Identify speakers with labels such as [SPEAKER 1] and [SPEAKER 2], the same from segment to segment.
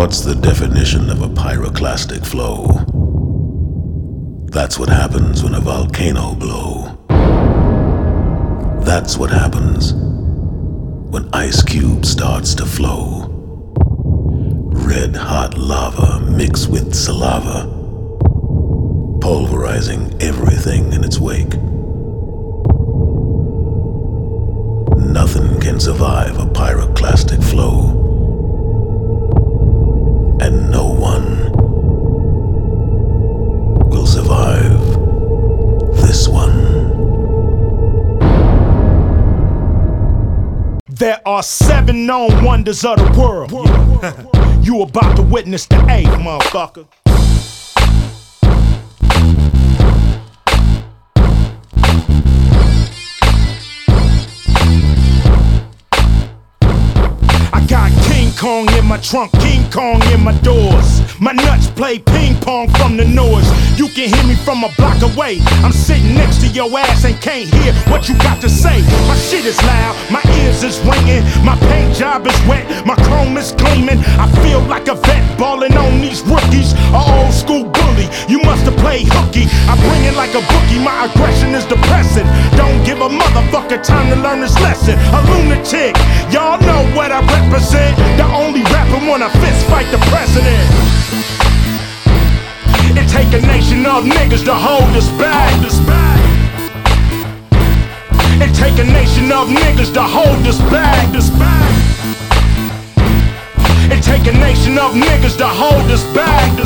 [SPEAKER 1] What's the definition of a pyroclastic flow? That's what happens when a volcano blow. That's what happens when ice cube starts to flow. Red hot lava mixed with saliva, pulverizing everything in its wake. Nothing can survive a pyroclastic flow, and no one will survive this one.
[SPEAKER 2] There are 7 known wonders of the world. You about to witness the 8th, motherfucker. I got King Kong in my trunk, King Kong in my doors. My nuts play ping pong from the noise. You can hear me from a block away. I'm sitting next to your ass and can't hear what you got to say. My shit is loud, my ears is ringing, my paint job is wet, my chrome is gleaming. I feel like a vet balling on these rookies, a old school bully. You must have played hooky. I bring it like a bookie, my aggression is depressing. Don't give a motherfucker time to learn this lesson. A lunatic, y'all know what I represent. The only rapper wanna fist fight the president. It take a nation of niggas to hold us back. It take a nation of niggas to hold us back. It take a nation of niggas to hold us back.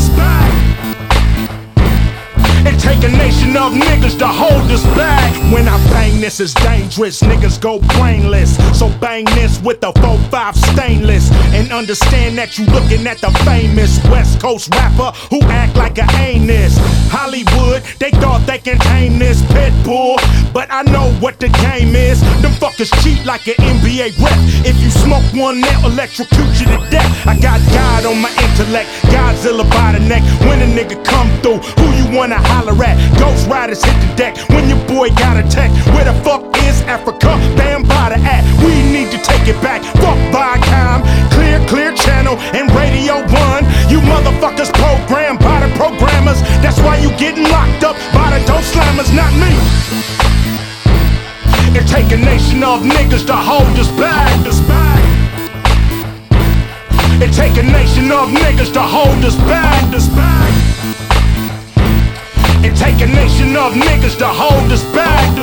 [SPEAKER 2] It take a nation of niggas to hold us back. When I bang this, it's dangerous, niggas go brainless. So bang this with the 4-5 stainless, and understand that you looking at the famous West Coast rapper who act like a anus. Hollywood, they thought they can tame this pit bull, but I know what the game is. Them fuckers cheat like an NBA rep. If you smoke one, they'll electrocute you to death. I got God on my intellect, Godzilla by the neck. When a nigga come through, who you wanna holler at? Ghost Riders hit the deck when your boy got attacked. Where the fuck is Africa? Bam by the at. We need to take it back. Fuck Viacom, clear channel and Radio 1. You motherfuckers programmed by the programmers. That's why you getting locked up by the dope slammers, not me. It take a nation of niggas to hold us back. It take a nation of niggas to hold us back. It take a nation of niggas to hold us back.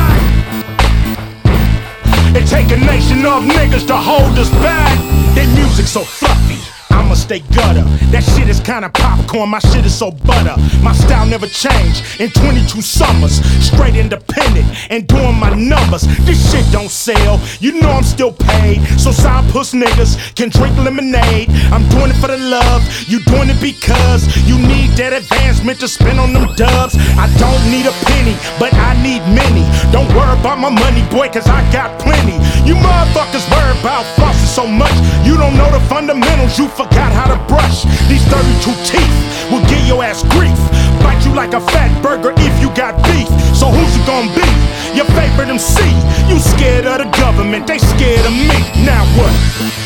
[SPEAKER 2] It take a nation of niggas to hold us back. Their music so fluffy, I'ma stay gutter. That shit is kinda popcorn, my shit is so butter. My style never changed in 22 summers. Straight independent and doing my numbers. This shit don't sell, you know I'm still paid. So sourpuss niggas can drink lemonade. I'm doing it for the love, you doing it because you need that advancement to spend on them dubs. I don't need a penny, but I need many. Don't worry about my money, boy, cause I got plenty. You motherfuckers worry about flossing so much, you don't know the fundamentals, you forgot how to brush. These 32 teeth will give your ass grief. Bite you like a fat burger if you got beef. So who's it gonna be? Your favorite MC. You scared of the government, they scared of me. Now what?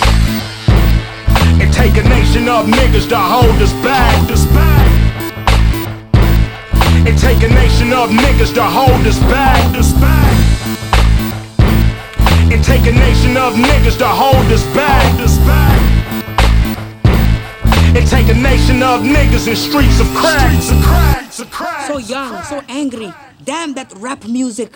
[SPEAKER 2] It take a nation of niggas to hold us back. It take a nation of niggas to hold us back. It take a nation of niggas to hold us back. It take a nation of niggas in streets of crack.
[SPEAKER 3] So young, so angry. Damn that rap music.